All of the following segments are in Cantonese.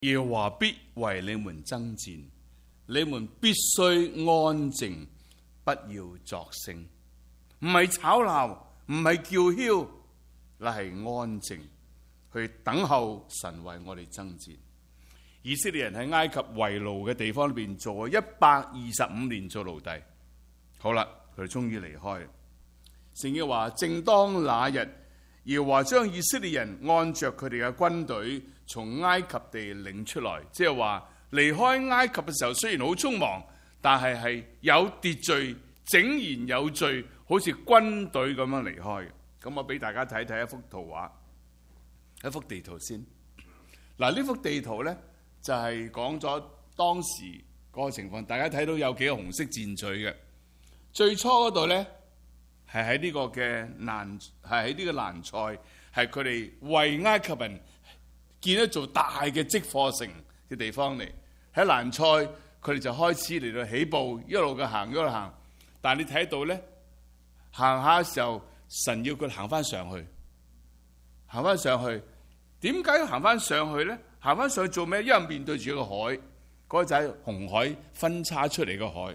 耶和華必為你們爭戰，你們必須安靜，不要作聲，唔係吵鬧，唔係叫囂，乃係安靜去等候神為我哋爭戰。以色列人喺埃及為奴嘅地方裏邊做咗125年做奴隸，好啦，佢哋終於離開。聖經話，正當那日，耶和華將以色列人按着佢哋嘅軍隊從埃及地領出來，即係話離開埃及嘅時候雖然好匆忙，但係有秩序，井然有序，好似軍隊咁樣離開。咁我俾大家睇睇一幅圖畫，一幅地圖先。嗱，呢幅地圖呢，就係講咗當時嗰個情況，大家睇到有幾個紅色箭嘴嘅。最初嗰度呢，係喺呢個蘭塞，係佢哋為埃及人建一座大嘅積貨城嘅地方嚟。喺蘭塞，佢哋就開始嚟到起步，一路嘅行，一路行。但係你睇到呢，行下嘅時候，神要佢行翻上去，行翻上去。點解要行翻上去呢？行翻上去做咩？因為面對住一個海，嗰個就係紅海分叉出嚟嘅海。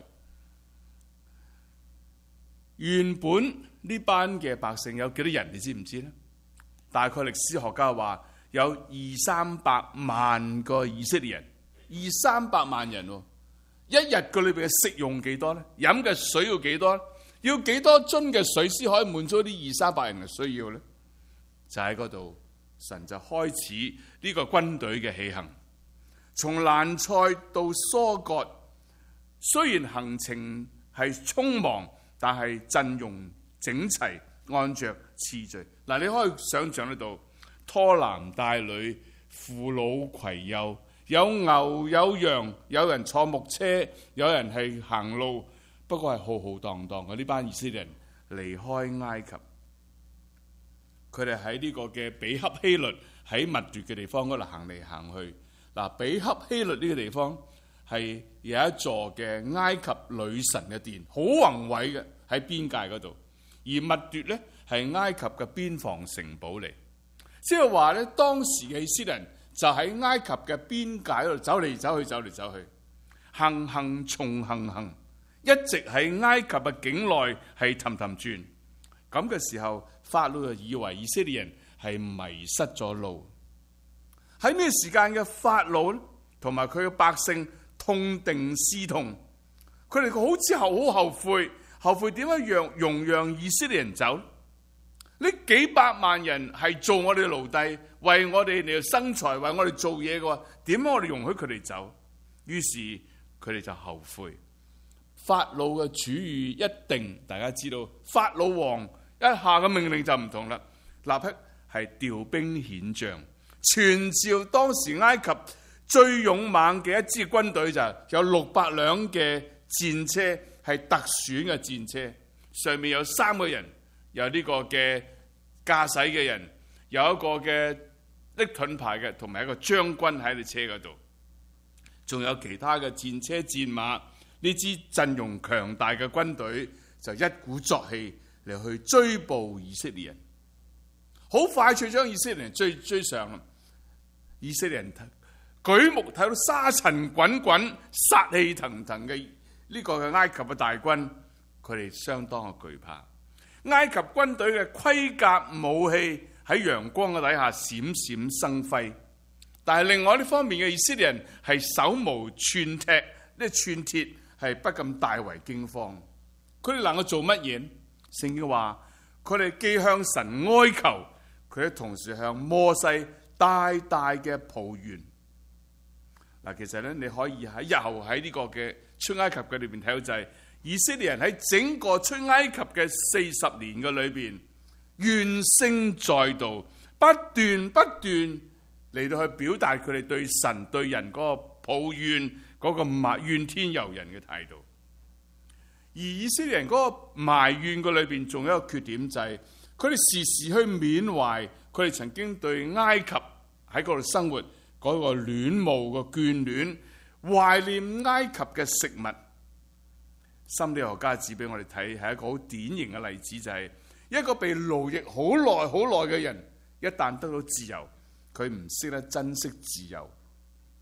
原本呢班嘅百姓有幾多人？你知唔知呢？大概歷史學家話有200-300萬個以色列人，200-300萬人喎。一日個裏邊嘅食用幾多呢？飲嘅水要幾多呢？要幾多樽嘅水先可以滿足啲200-300人嘅需要呢？就喺嗰度，神就開始呢個軍隊嘅起行，從蘭塞到疏割，雖然行程係匆忙，但係陣容整齊，按着次序。嗱，你可以想象得到，拖男帶女，扶老攜幼，有牛有羊，有人坐木車，有人係行路，不過係浩浩蕩蕩嘅呢班以色列人離開埃及。佢哋喺呢個嘅比克希律喺密奪嘅地方嗰度行嚟行去。嗱，比克希律呢個地方係有一座嘅埃及女神嘅殿，好宏偉嘅喺邊界嗰度。而密奪呢係埃及嘅邊防城堡嚟，即係話呢，當時嘅以色列人就喺埃及嘅邊界嗰度走嚟走去，走嚟走去，行行重行，一直喺埃及嘅境內係氹氹轉。咁嘅時候，法老就以為以色列人係迷失咗路。喺呢個時間嘅法老同埋佢嘅百姓痛定思痛，佢哋好之後好後悔點樣容讓以色列人走？呢幾百萬人係做我哋嘅奴隸，為我哋嚟生財，為我哋做嘢嘅話，點解我哋容許佢哋走？於是佢哋就後悔。法老嘅主意一定，大家知道，法老王一下嘅命令就唔同啦，立刻係調兵遣將，傳召當時埃及最勇猛嘅一支軍隊，就有600輛嘅戰車，係特選嘅戰車，上面有3個人，有呢個嘅駕駛嘅人，有一個嘅拎盾牌嘅，同埋一個將軍喺你車嗰度，仲有其他嘅戰車戰馬。呢支陣容強大嘅軍隊就一鼓作氣嚟去追捕以色列人，好快脆將以色列人追上。以色列人舉目睇到沙塵滾滾、殺氣騰騰嘅呢個嘅埃及嘅大軍，佢哋相當嘅懼怕。埃及軍隊嘅盔甲武器喺陽光嘅底下閃閃生輝，但係另外呢方面嘅以色列人係手無寸鐵，呢寸鐵係不禁大為驚慌。佢哋能夠做乜嘢？聖經話佢哋既向神哀求，佢哋同時向摩西大大嘅抱怨。嗱，其實咧你可以喺日後喺呢個嘅出埃及嘅裏邊睇到，就係以色列人喺整個出埃及嘅40年嘅裏邊，怨聲載道，不斷嚟到去表達佢哋對神對人嗰個抱怨，嗰個怨天尤人嘅態度。而以色列人嗰個埋怨嘅裏邊，仲有一個缺點，就係佢哋時時去緬懷佢哋曾經對埃及喺嗰度生活嗰個戀慕嘅眷戀，懷念埃及嘅食物。心理學家指俾我哋睇，係一個好典型嘅例子，就係一個被奴役好耐嘅人，一旦得到自由，佢唔識得珍惜自由，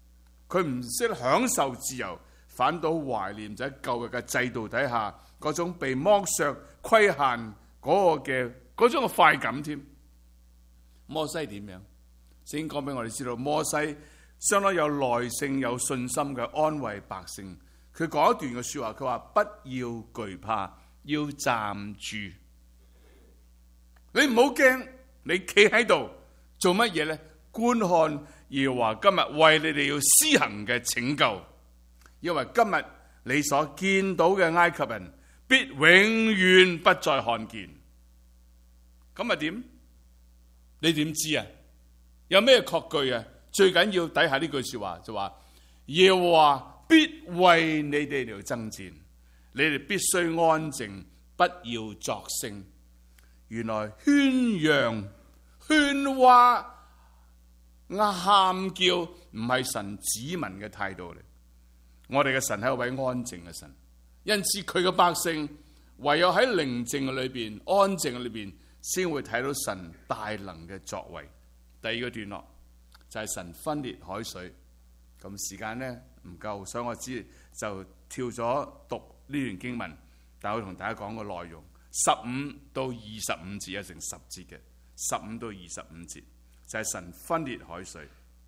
佢唔識得享受自由，反倒懷念就喺舊日嘅制度底下嗰種被剝削、規限嗰種嘅快感添。摩西點樣？聖經講俾我哋知道，摩西相當有耐性、有信心嘅安慰百姓。佢講一段嘅說話，佢話不要懼怕，要站住。你唔好驚，你企喺度做乜嘢呢？觀看耶和華今日為你哋要施行嘅拯救，因為今日你所見到嘅埃及人必永遠不再看見。咁啊點？你點知啊？有咩確據啊？最緊要底下呢句說話就話耶和華必為你哋嚟爭戰，你哋必須安靜，不要作聲。原來喧嚷、喧嘩、喊叫唔係神子民嘅態度嚟。我哋嘅神係一位安靜嘅神，因此佢嘅百姓唯有喺寧靜嘅裏邊、安靜嘅裏邊，先會睇到神大能嘅作為。第二個段落就係神分裂海水。咁時間呢唔夠，所以我只就跳咗讀呢段經文，但係我同大家講個內容，15到25節，有成10節嘅，15到25節就係神分裂海水。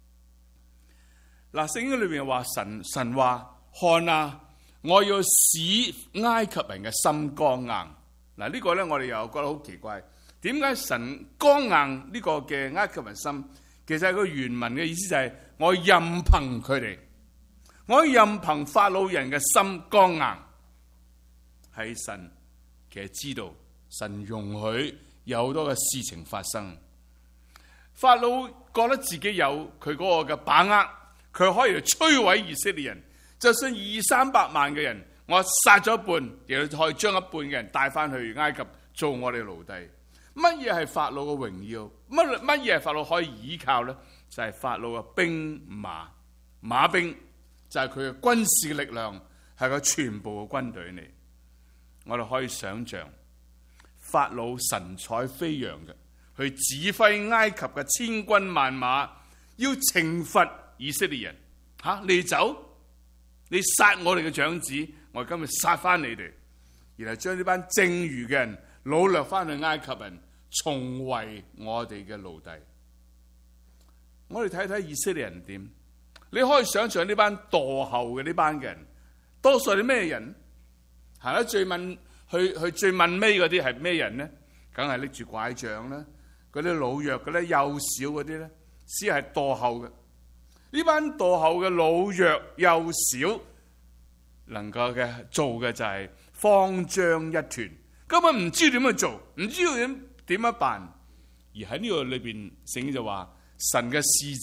嗱，聖經裏邊話神話，看啊，我要使埃及人嘅心剛硬。嗱，呢個咧我哋又覺得好奇怪，點解神剛硬呢個嘅埃及人心？其實係個原文嘅意思就係我任憑佢哋，我任憑法老人嘅心剛硬。係神其實知道，神容許有好多嘅事情發生。法老覺得自己有佢嗰個嘅把握，佢可以摧毀以色列人。就算200-300萬嘅人，我殺咗一半，亦都可以將一半嘅人帶翻去埃及做我哋奴隸。乜嘢係法老嘅榮耀？乜嘢係法老可以依靠呢？就係法老嘅兵馬兵，就係佢嘅軍事力量，係佢全部嘅軍隊嚟。我哋可以想象法老神采飛揚嘅，去指揮埃及嘅千軍萬馬，要懲罰以色列人。你走，你殺我哋嘅長子，我今日殺翻你哋，然後將呢班剩餘嘅人擄掠翻去埃及人，重為我哋嘅奴隸。我哋睇睇以色列人點？你可以想象呢班墮後嘅呢班嘅人，多數係啲咩人？行得最問去最問尾嗰啲係咩人呢？梗係拎住拐杖啦，嗰啲老弱嘅咧，幼小嗰啲咧，先係墮後嘅。呢班墮後嘅老弱幼小，能夠嘅做嘅就係慌張一團，根本唔知點去做，唔知道點樣辦。而喺呢個裏邊，聖經就話神嘅使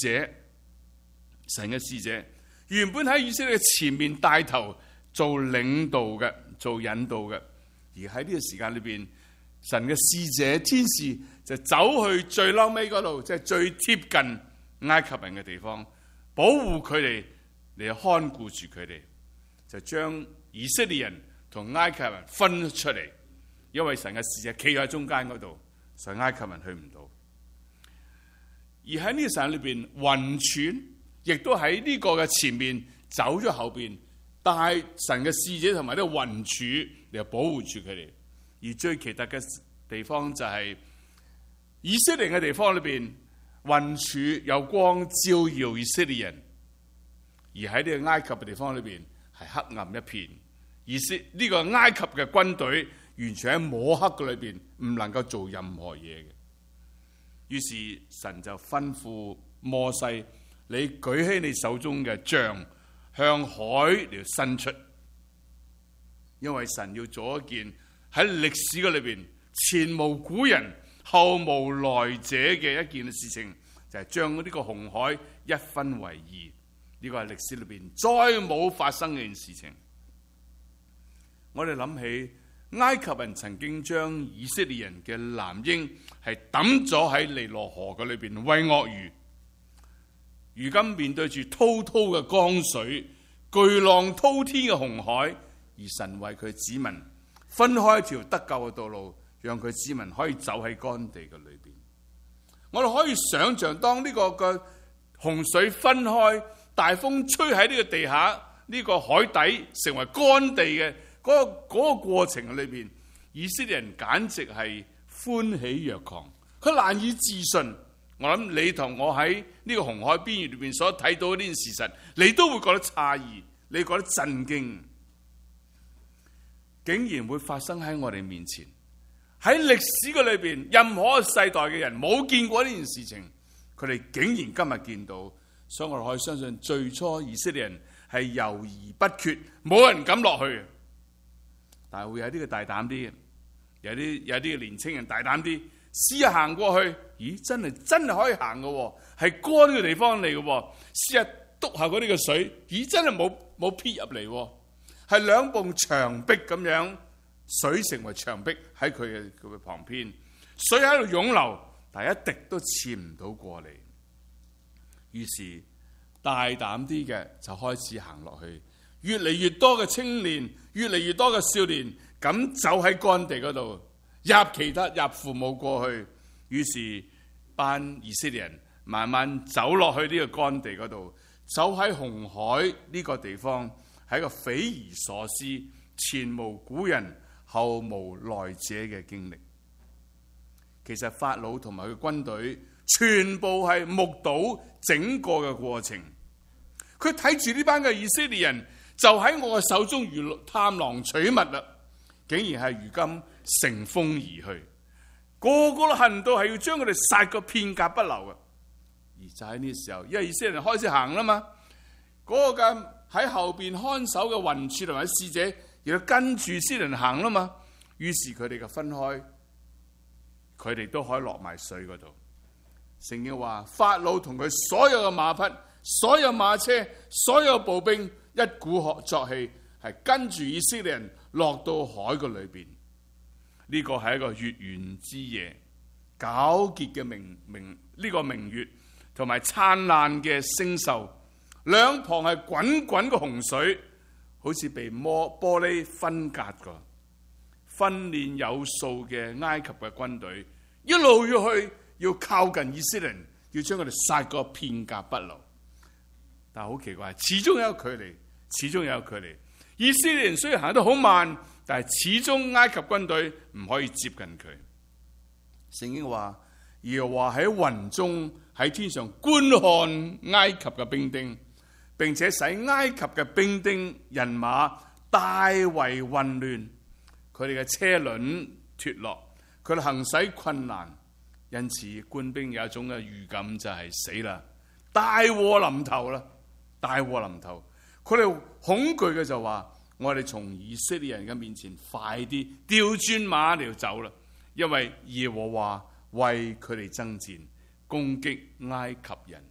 者原本喺以色列前面帶頭做領導嘅，做引導嘅，而喺呢個時間裏邊，神嘅使者天使就走去最嬲尾嗰度，即係最貼近埃及人嘅地方，保護佢哋，嚟看顧住佢哋，就將以色列人同埃及人分出嚟，因為神嘅使者企喺中間嗰度，所以埃及人去唔到。而喺呢個時間裏邊，雲柱亦都喺呢個嘅前面走咗後邊，帶神嘅使者同埋呢個雲柱嚟保護住佢哋。而最奇特嘅地方就係以色列嘅地方裏邊，雲柱有光照耀以色列人，而喺呢個埃及嘅地方裏邊係黑暗一片。呢個埃及嘅軍隊完全喺摸黑嘅裏邊，唔能夠做任何嘢嘅。於是神就吩咐摩西，你舉起你手中嘅杖，向海嚟伸出，因為神要做一件喺歷史嘅裏邊前無古人後無來者嘅一件事情，就係將呢個紅海一分為二。呢個係歷史裏邊再冇發生嘅一件事情。我哋諗起埃及人曾經將以色列人嘅男嬰係抌咗喺尼羅河嘅裏邊餵鱷魚，如今面對住滔滔嘅江水、巨浪滔天嘅紅海，而神為佢子民分開一條得救嘅道路，讓佢子民可以走喺乾地嘅裏邊。我哋可以想象，當呢個嘅洪水分開， 大風吹喺呢個地下呢個海底成為乾地嘅嗰個過程裏邊，以色列人簡直係歡喜若狂，佢難以置信。我諗你同我喺呢個紅海邊緣裏邊所睇到呢件事實，你都會覺得詫異，你覺得震驚，竟然會發生喺我哋面前。喺歷史嘅裏邊，任何世代嘅人冇見過呢件事情，佢哋竟然今日見到，所以我哋可以相信最初以色列人係猶豫不決，冇人敢落去。但係會有啲嘅大膽啲，有啲嘅年青人大膽啲，試下行過去，咦，真係可以行嘅，係乾嘅地方嚟嘅，試下篤下嗰啲嘅水，咦，真係冇撇入嚟，係兩埲牆壁咁樣，水成為牆壁喺佢嘅旁邊，水喺度湧流，但係一滴都濺唔到過嚟。於是大膽啲嘅就開始行落去，越嚟越多嘅青年，越嚟越多嘅少年，咁走喺乾地嗰度，入父母過去。於是班以色列人慢慢走落去呢個乾地嗰度，走喺紅海呢個地方，係一個匪夷所思、前無古人後無來者嘅經歷。其實法老同埋佢軍隊全部係目睹整個嘅過程，佢睇住呢班嘅以色列人就喺我嘅手中如探囊取物啦，竟然係如今乘風而去，個個都恨到係要將佢哋殺個片甲不留嘅。而就喺呢個時候，因為以色列人開始行啦嘛，嗰個嘅喺後邊看守嘅雲柱同埋使者亦都跟住以色列人行啦嘛，於是佢哋嘅分開，佢哋都可以落埋水嗰度。聖經話法老同佢所有嘅馬匹、所有馬車、所有步兵一鼓作氣，係跟住以色列人落到海嘅裏邊。呢個係一個月圓之夜，皎潔嘅呢個明月，同埋燦爛嘅星宿，兩旁係滾滾嘅洪水，好似被玻璃分隔過。訓練有素嘅埃及嘅軍隊一路要靠近以色列人，要將佢哋殺個片甲不留。但係好奇怪，始終有距離。以色列人雖然行得好慢，但係始終埃及軍隊唔可以接近佢。聖經話，耶和華喺雲中喺天上觀看埃及嘅兵丁，並且使埃及嘅兵丁人馬大為混亂，佢哋嘅車輪脫落，佢哋行駛困難。因此官兵有一種嘅預感，就係死啦，大禍臨頭啦，大禍臨頭。佢哋恐懼嘅就話，我哋從以色列人嘅面前快啲調轉馬嚟走啦，因為耶和華為佢哋爭戰，攻擊埃及人。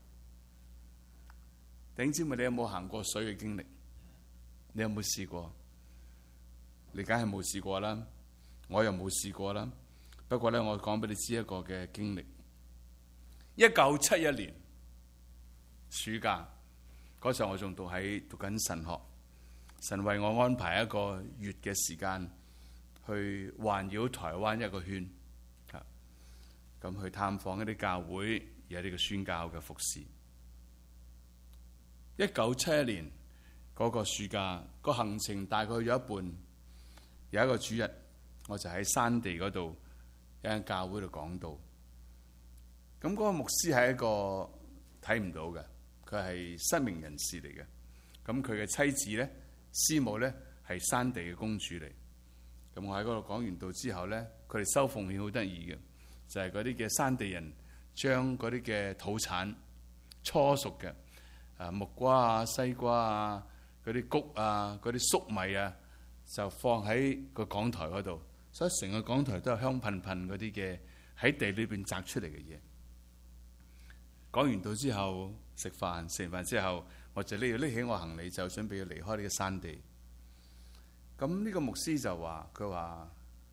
弟兄姊妹，你有冇行過水嘅經歷？你有冇試過？你梗係冇試過啦，我又冇試過啦。不過咧，我講俾你知一個嘅經歷。1971年暑假嗰時候，我仲讀緊神學，神為我安排一個月嘅時間去環繞台灣一個圈，咁去探訪一啲教會，有啲嘅宣教嘅服侍。1971年嗰個暑假個行程大概去咗一半，有一個主日，我就喺山地嗰度有間教會度講道。咁嗰個牧師係一個睇唔到嘅，佢係失明人士嚟嘅。咁佢嘅妻子咧，師母咧係山地嘅公主嚟。咁我喺嗰度講完道之後咧，佢哋收奉獻好得意嘅，就係嗰啲嘅山地人將嗰啲嘅土產初熟嘅木瓜啊、西瓜啊、嗰啲穀啊、嗰啲粟米啊，就放喺個講台嗰度，所以成個講台都係香噴噴嗰啲嘅喺地裏邊摘出嚟嘅嘢。講完道之後食完飯之後，我就拎起我行李，就準備要離開呢個山地。咁呢個牧師就話：佢話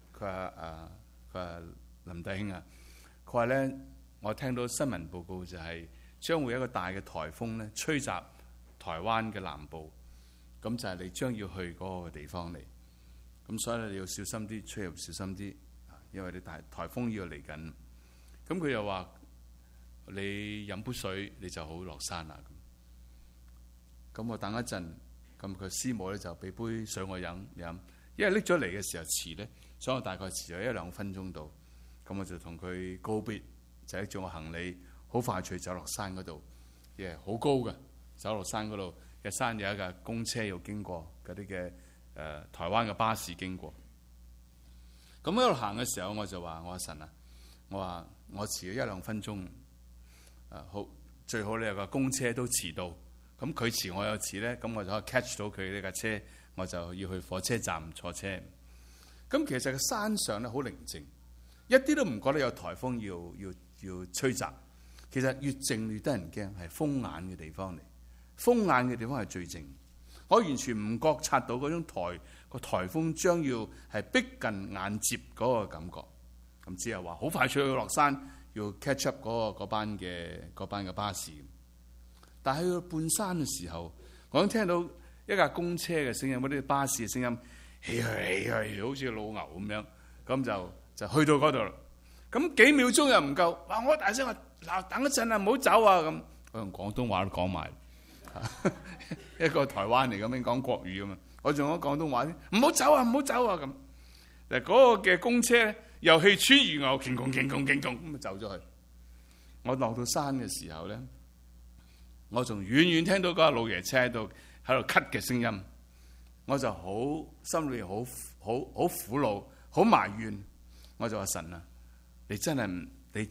林弟兄啊，佢話咧，我聽到新聞報告就係將會有一個大嘅颱風咧吹襲台灣嘅南部，咁就係你將要去嗰個地方嚟。咁所以咧，你要小心啲，出入小心啲，因為你颱風要嚟緊。咁佢又話：你飲杯水你就好落山啦。 咁我等一陣，咁佢師母咧就俾杯水我飲，因為拎咗嚟嘅時候遲咧，所以我大概遲咗1-2分鐘到。咁我就同佢告別，就拎住我行李，好快脆走落山嗰度，好高嘅，走落山嗰度嘅山有一架公車要經過，嗰啲嘅台灣嘅巴士經過。咁喺度行嘅時候，我就話：我話神啊，我話我遲咗1-2分鐘，好最好你有個公車都遲到，咁佢遲我又遲咧，咁我就可以 catch 到佢呢架車，我就要去火車站坐車。咁其實個山上咧好寧靜，一啲都唔覺得有颱風要吹襲。其實越靜越得人驚，係風眼嘅地方嚟。風眼嘅地方係最靜，我完全唔覺察到嗰種颱風將要係逼近眼接嗰個感覺。咁之後話好快脆要落山，要 catch up 嗰班嘅巴士。但係去到半山嘅時候，我已經聽到一架公車嘅聲音，嗰啲巴士嘅聲音，起去好似老牛咁樣，咁就去到嗰度啦。咁幾秒鐘又唔夠，哇！我大聲話：嗱，等一陣啊，唔好走啊！咁我用廣東話都講埋，一個台灣嚟咁樣講國語咁啊，我仲講廣東話添，唔好走啊，唔好走啊！咁嗱，嗰個嘅公車咧又氣喘如牛，勁共咁啊走咗去。我落到山嘅時候咧，我仲遠遠聽到嗰個老爺車喺度咳嘅聲音，我就心裏好苦惱，好埋怨。我就話神啊，你真係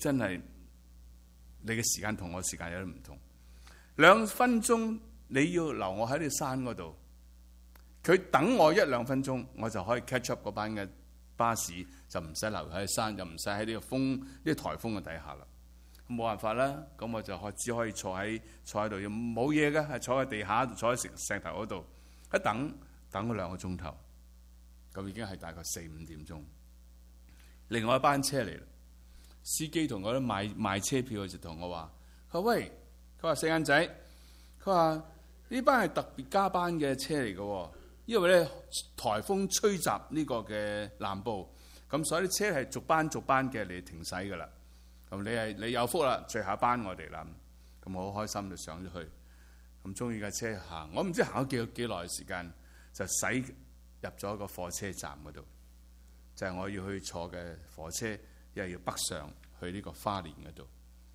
你嘅時間同我時間有啲唔同。2分鐘你要留我喺呢山嗰度，佢等我1-2分鐘，我就可以 catch up 嗰班嘅巴士，就唔使留喺山，就唔使喺呢個颱風嘅底下啦。冇辦法啦，咁我就只可以坐喺度，冇嘢嘅，係坐喺地下，坐喺石頭嗰度，一等咗2個鐘頭，咁已經係大概4-5點鐘。另外一班車嚟啦，司機同我都賣車票，就同我話：佢話喂，佢話細眼仔，佢話呢班係特別加班嘅車嚟嘅，因為咧颱風吹襲呢個嘅南部，咁所以啲車係逐班嘅嚟停駛㗎啦。咁你有福啦，最後一班我哋啦，咁我好開心就上咗去，咁終於架車行，我唔知行咗幾耐時間，就駛入咗個火車站嗰度，就係我要去坐嘅火車，又要北上去呢個花蓮嗰度。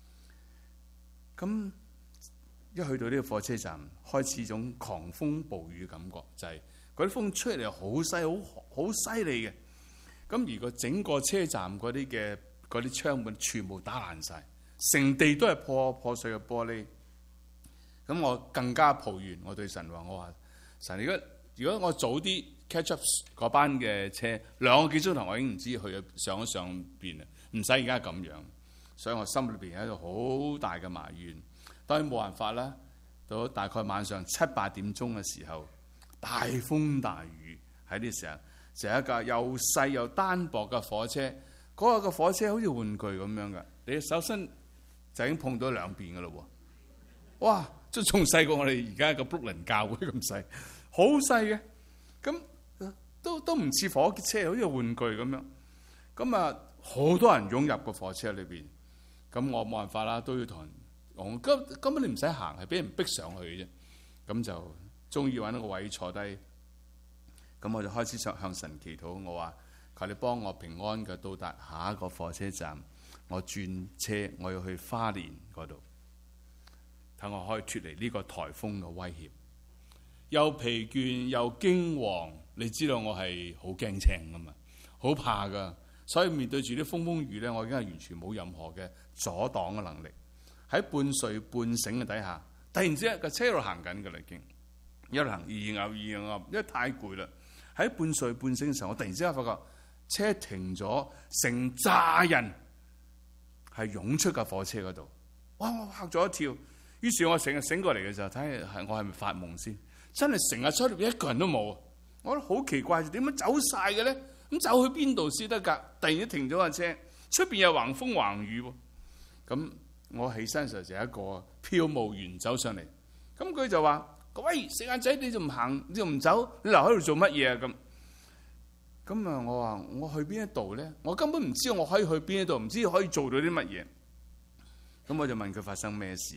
咁一去到呢個火車站，開始一種狂風暴雨嘅感覺，就係嗰啲風吹嚟好犀利嘅，咁而個整個車站嗰啲窗門全部打爛晒，成地都係破碎嘅玻璃。咁我更加抱怨，我對神話：我話神，如果我早啲 catch up 嗰班嘅車，2個幾鐘頭我已經唔知去上邊啦，唔使而家咁樣。所以我心裏邊喺度好大嘅埋怨。當然冇辦法啦。到大概晚上7-8點鐘嘅時候，大風大雨喺呢時候，就係一架又細又單薄嘅火車。嗰個火車好似玩具咁樣噶，你手身就已經碰到兩邊噶咯喎！哇，即係仲細過我哋而家個 Brooklyn 教會咁細，好細嘅，咁都唔似火車，好似玩具咁樣。咁啊，好多人湧入個火車裏邊，咁我冇辦法啦，都要同人講，根本你唔使行，係俾人逼上去嘅啫。咁就終於揾到個位坐低，咁我就開始向神祈禱，我話：求你幫我平安嘅到達下一個火車站，我轉車，我要去花蓮嗰度，等我可以脫離呢個颱風嘅威脅。又疲倦又驚惶，你知道我係好驚青噶嘛，好怕噶，所以面對住啲風雨咧，我已經係完全冇任何嘅阻擋嘅能力。喺半睡半醒嘅底下，突然之間個車喺度行緊㗎啦，已經一路行易牛，因為太攰啦。喺半睡半醒嘅時候，我突然之間發覺車停咗，成扎人係湧出架火車嗰度。哇！我嚇咗一跳，於是我成日醒過嚟嘅時候，睇下我係咪發夢先？真係成日車裏邊一個人都冇，我覺得好奇怪，點樣走晒嘅咧？咁走去邊度先得㗎？突然間停咗架車，出邊又橫風橫雨喎。咁我起身嘅時候就有一個票務員走上嚟，咁佢就話：喂，四眼仔，你就唔行，你就唔走，你留喺度做乜嘢啊？咁啊，我話我去邊一度咧？我根本唔知道我可以去邊一度，唔知可以做到啲乜嘢。咁我就問佢發生咩事。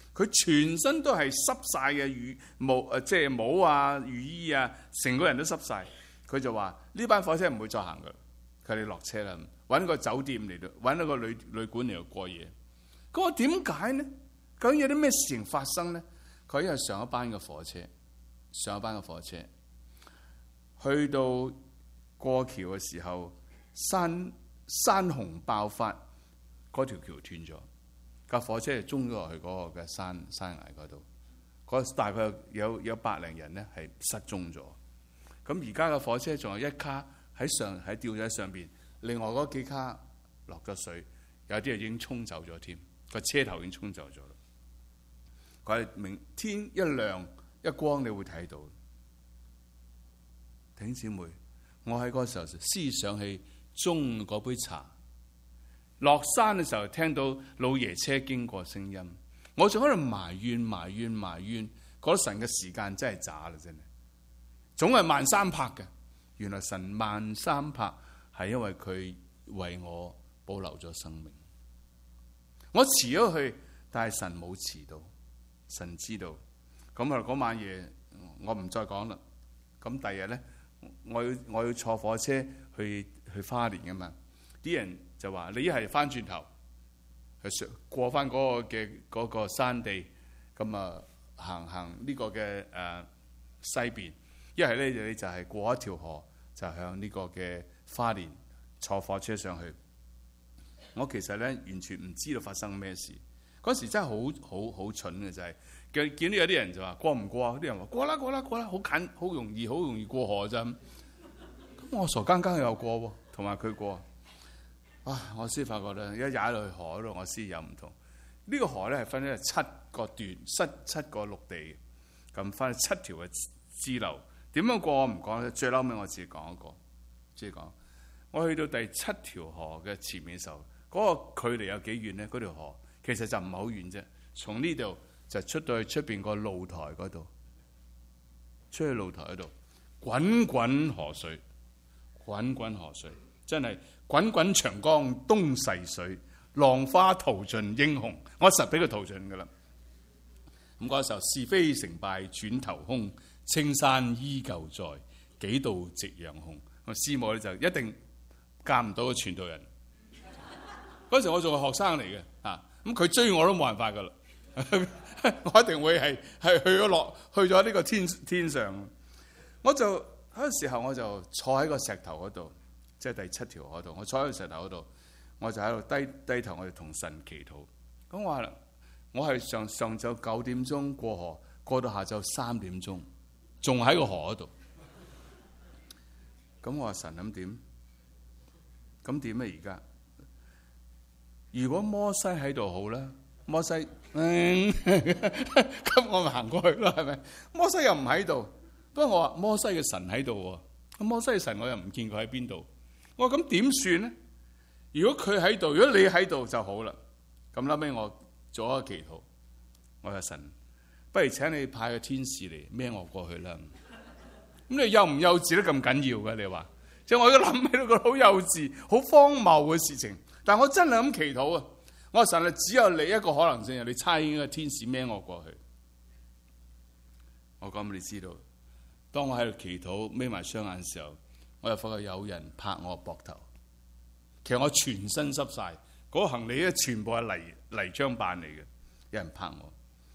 佢全身都係濕晒嘅即係帽啊、雨衣啊，成個人都濕晒。佢就話呢班火車唔會再行噶，佢哋落車啦，揾個酒店嚟到，揾一個旅館嚟到過夜。咁我點解呢？究竟有啲咩事情發生呢？佢因為上一班嘅火車，去到過橋嘅時候，山洪爆發，嗰條橋斷咗，架火車就衝咗落去嗰個嘅山崖嗰度，大概有100零人呢係失蹤咗。咁而家嘅火車仲有一卡喺吊咗喺上邊，另外嗰幾卡落咗水，有啲已經衝走咗添，個車頭已經衝走咗啦。佢明天一亮一光，你會睇到。弟兄姊妹，我喺嗰時候思想起中嗰杯茶，落山嘅時候聽到老爺車經過聲音，我仲喺度埋怨，覺得神嘅時間真係渣啦，真係。總係慢3拍嘅，原來神慢3拍係因為佢為我保留咗生命。我遲咗去，但係神冇遲到，神知道。咁啊嗰晚夜我唔再講啦。咁第二日咧，我要坐火車去花蓮噶嘛，啲人就話你一係翻轉頭去過翻嗰個山地，咁啊行呢個嘅西邊。一係咧，你就係過一條河，就向呢個嘅花蓮坐火車上去。我其實咧完全唔知道發生咩事。嗰時真係好蠢嘅，就係見到有啲人就話過唔過啊？啲人話過啦，好近，好容易過河咋。咁我傻更更又過喎，同埋佢過。啊！我先發覺咧，一踩落去河嗰度，我先有唔同。呢個河咧係分咗7個段，7個陸地，咁分7條嘅支流。點樣過我唔講咧，最嬲尾我自己講一個，我去到第7條河嘅前面嘅時候，嗰個距離有幾遠呢？嗰條河其實就唔係好遠啫，從呢度就出到去出邊個露台嗰度，出去露台嗰度，滾滾河水，真係滾滾長江東逝水，浪花淘盡英雄。我實俾佢淘盡噶啦。咁嗰時候是非成敗轉頭空，青山依舊在，幾度夕陽紅。我師母咧就一定嫁唔到個傳道人。嗰時我仲係學生嚟嘅，咁佢追我都冇辦法噶啦。我一定會係去咗呢個天上。我就嗰個時候我就坐喺個石頭嗰度，即係第7條嗰度。我坐喺個石頭嗰度，我就喺度低頭，我哋同神祈禱。咁我話啦，我係上晝9點鐘過河，過到下晝3點鐘，仲喺個河嗰度。咁我話神咁點？咁點啊？而家如果摩西喺度好啦，摩西咁我咪行過去啦，係咪？摩西又唔喺度，不過我話摩西嘅神喺度喎。咁摩西嘅神我又唔見佢喺邊度。我話咁點算呢？如果佢喺度，如果你喺度就好啦。咁後尾我做一個祈禱，我話神，不如請你派個天使嚟孭我過去啦。咁你幼唔幼稚都咁緊要嘅？你話，即係我而家諗起都覺得好幼稚、好荒謬嘅事情。但我真係咁祈禱啊！我話神啊，只有你一個可能性，你差遣個天使孭我過去。我講俾你知道，當我喺度祈禱眯埋雙眼嘅時候，我就發覺有人拍我膊頭。其實我全身濕晒，嗰個行李咧全部係泥漿扮嚟嘅，有人拍我。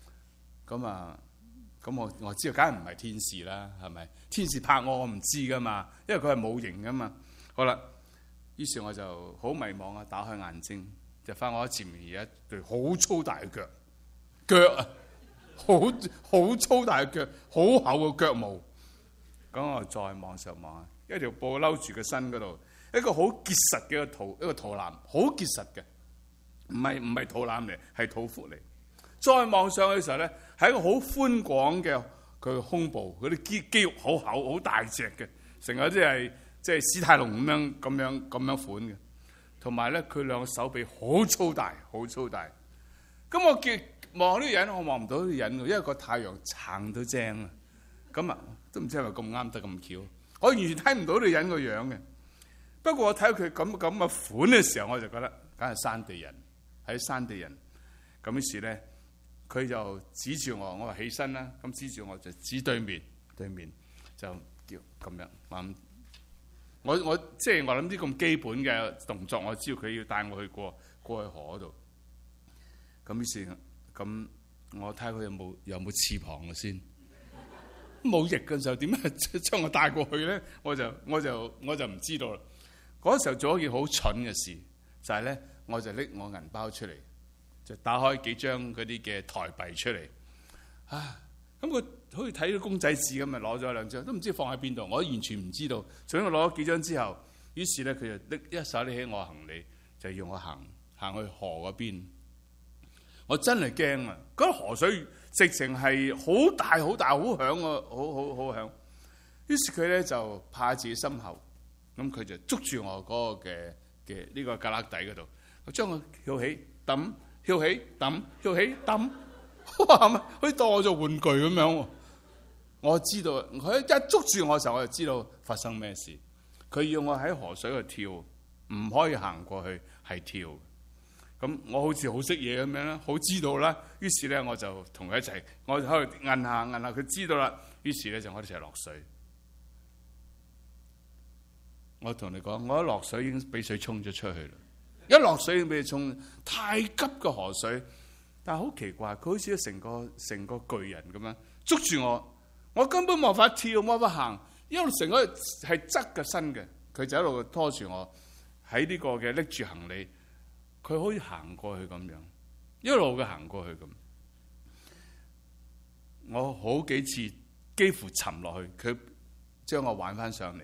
咁我知道，梗係唔係天使啦，係咪？天使拍我唔知噶嘛，因為佢係冇形噶嘛。好啦。於是我就好迷茫啊！打開眼睛就發我前面有一對好粗大嘅腳啊，好粗大嘅腳，好厚嘅腳毛。咁我再往上望，一條布摟住個身嗰度，一個好結實嘅一個肚腩，好結實嘅，唔係肚腩嚟，係肚腹嚟。再望上去嘅時候咧，係一個好寬廣嘅佢嘅胸部，嗰啲肌肉好厚好大隻嘅，成個即係史泰龍咁樣款嘅，同埋咧佢兩個手臂好粗大。咁我望呢個人，我望唔到呢個人，因為個太陽撐到正啊。咁啊，都唔知係咪咁啱得咁巧，我完全睇唔到呢個人個樣嘅。不過我睇到佢咁嘅款嘅時候，我就覺得梗係山地人，喺山地人。咁於是咧， 佢就指住我話起身啦，咁指住我就指對面就叫咁樣。我即係我諗啲咁基本嘅動作，我知道佢要帶我去過去河嗰度。咁於是咁我睇下佢有冇翅膀嘅先，冇翼嘅時候點樣將我帶過去咧？我就唔知道啦。嗰時候做一件好蠢嘅事，就係咧，我就拎我銀包出嚟，就打開幾張嗰啲嘅台幣出嚟。咁佢好似睇到公仔紙咁，咪攞咗兩張，都唔知放喺邊度，我完全唔知道。所以我攞咗幾張之後，於是咧佢就一手拎起我行李，就要我行去河嗰邊。我真係驚啊！嗰河水直情係好大好大，好響啊，好響。於是佢咧就趴喺自己身後，咁佢就捉住我嗰個嘅呢個格旯底嗰度，我將我翹起揼，翹起揼，翹起揼。哇！可以當我做玩具咁樣。我知道佢一捉住我嘅時候，我就知道發生咩事。佢要我喺河水度跳，唔可以行過去，係跳。咁我好似好識嘢咁樣啦，好知道啦。於是咧我就同佢一齊，我就喺度摁下，佢知道啦。於是咧就我哋一齊落水。我同你講，我一落水已經俾水沖咗出去啦。一落水已經俾佢沖，太急嘅河水。但係好奇怪，佢好似成個巨人咁樣捉住我根本冇法跳，冇法行，一路成個係側嘅身嘅，佢就一路拖住我喺呢個嘅拎住行李，佢可以行過去咁樣，一路嘅行過去咁。我好幾次幾乎沉落去，佢將我挽翻上嚟，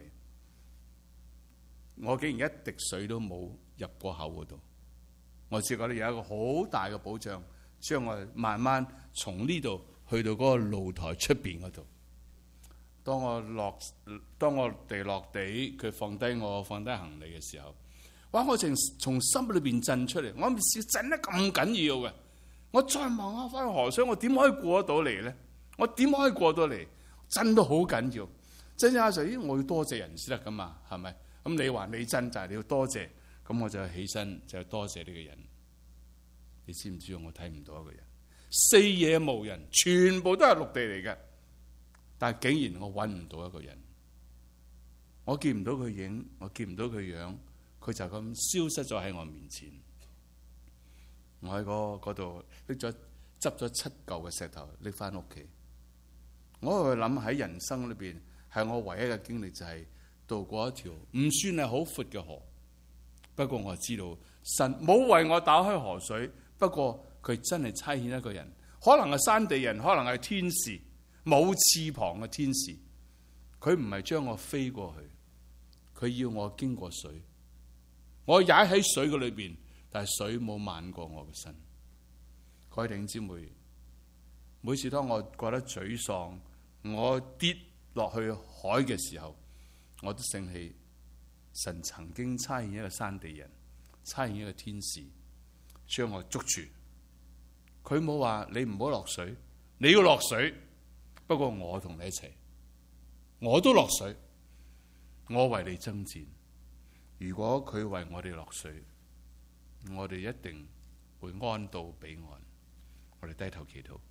我竟然一滴水都冇入過口嗰度。我只覺得有一個好大嘅保障，將我慢慢從呢度去到嗰個露台出邊嗰度。當我哋落地，佢放低行李嘅時候，哇！我從心裏邊震出嚟，我唔知震得咁緊要嘅。我再望下翻河水，我點可以過得到嚟咧？我點可以過到嚟？震到好緊要，真係阿 Sir，我要多謝人先得噶嘛，係咪？咁你話你真就係你要多謝，咁我就起身就多謝呢個人。你知唔知道我睇唔到一個人？四野無人，全部都係陸地嚟嘅，但係竟然我揾唔到一個人，我見唔到佢影，我見唔到佢樣，佢就咁消失咗喺我面前。我喺嗰度執咗7嚿嘅石頭拎翻屋企。我去諗喺人生裏邊，係我唯一嘅經歷就係渡過一條唔算係好闊嘅河。不過我知道神冇為我打開河水，不過佢真係差遣一個人，可能係山地人，可能係天使，冇翅膀嘅天使。佢唔係將我飛過去，佢要我經過水。我踩喺水嘅裏邊，但係水冇漫過我嘅身。各位弟兄姊妹，每次當我覺得沮喪，我跌落去海嘅時候，我都醒起神曾經差遣一個山地人，差遣一個天使，將我捉住。佢冇話你唔好落水，你要落水，不過我同你一齊，我都落水，我為你爭戰。如果佢為我哋落水，我哋一定會安到彼岸。我哋低頭祈禱。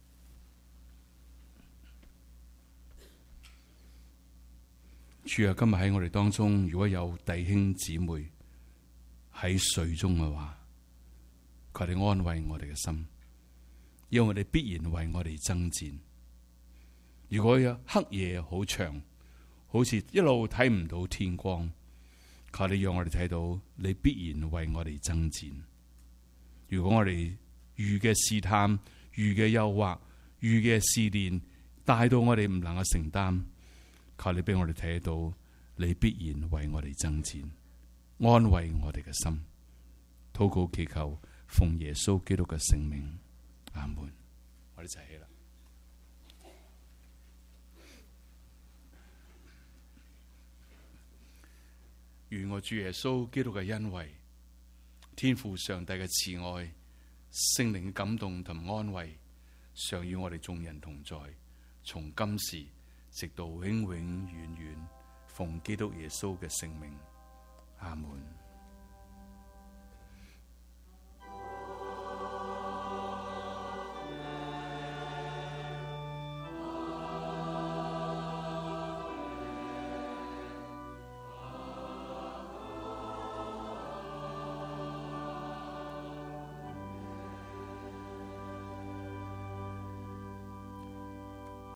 主啊，今日喺我哋當中，如果有弟兄姊妹喺水中嘅話，佢哋安慰我哋嘅心，因為我哋必然為我哋爭戰。如果有黑夜好長，好似一路睇唔到天光，求你讓我哋睇到你必然為我哋爭戰。如果我哋遇嘅試探、遇嘅誘惑、遇嘅試煉大到我哋唔能夠承擔，求你俾我哋睇到你必然為我哋爭戰，安慰我哋嘅心。禱告祈求奉耶穌基督嘅聖名，阿門。我哋一齊起啦。願我主耶穌基督嘅恩惠、天父上帝嘅慈愛、聖靈嘅感動同安慰，常與我哋眾人同在，從今時直到永永遠遠，奉基督耶穌嘅聖名，阿門。